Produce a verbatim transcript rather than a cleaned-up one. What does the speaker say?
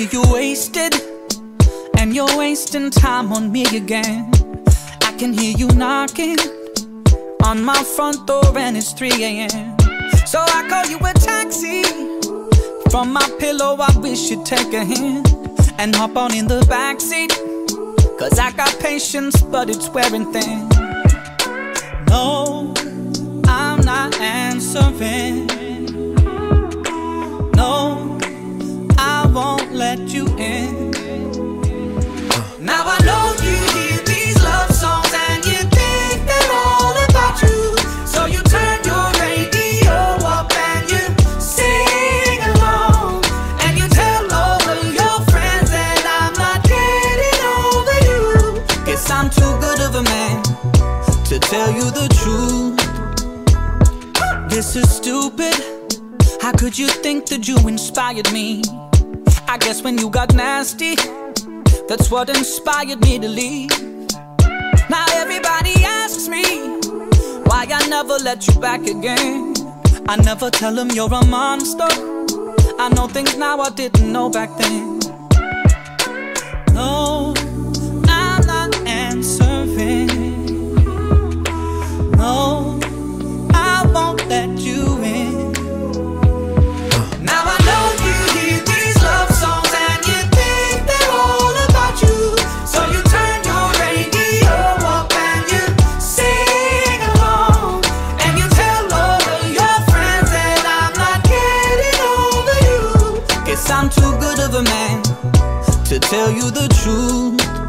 hear you wasted, and you're wasting time on me again. I can hear you knocking on my front door and it's three a m So I call you a taxi. From my pillow I wish you'd take a hand and hop on in the backseat, cause I got patience but it's wearing thin. No, I'm not answering. No, I won't let you in. Now I know you hear these love songs and you think they're all about you, so you turn your radio up and you sing along, and you tell all of your friends that I'm not getting over you. Guess I'm too good of a man to tell you the truth. This is stupid. How could you think that you inspired me? I guess when you got nasty, that's what inspired me to leave. Now everybody asks me why I never let you back again. I never tell them you're a monster. I know things now I didn't know back then. No, I'm not answering. No, I won't let you in. Now I know you hear these love songs and you think they're all about you, so you turn your radio up and you sing along, and you tell all of your friends that I'm not getting over you. Guess I'm too good of a man to tell you the truth.